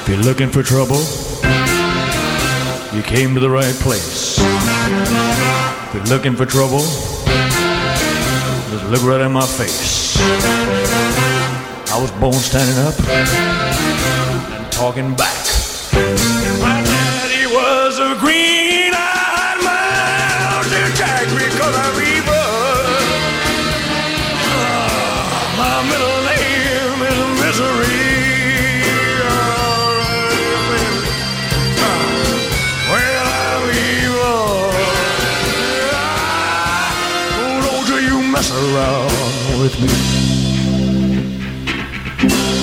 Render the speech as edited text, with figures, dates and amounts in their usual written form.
If you're looking for trouble, you came to the right place. If you're looking for trouble, just look right in my face. I was born standing up and talking back. My daddy was a green-eyed mountain jack because I'm evil. My middle name is Misery. Well, I'm evil. Oh, don't you mess around with me.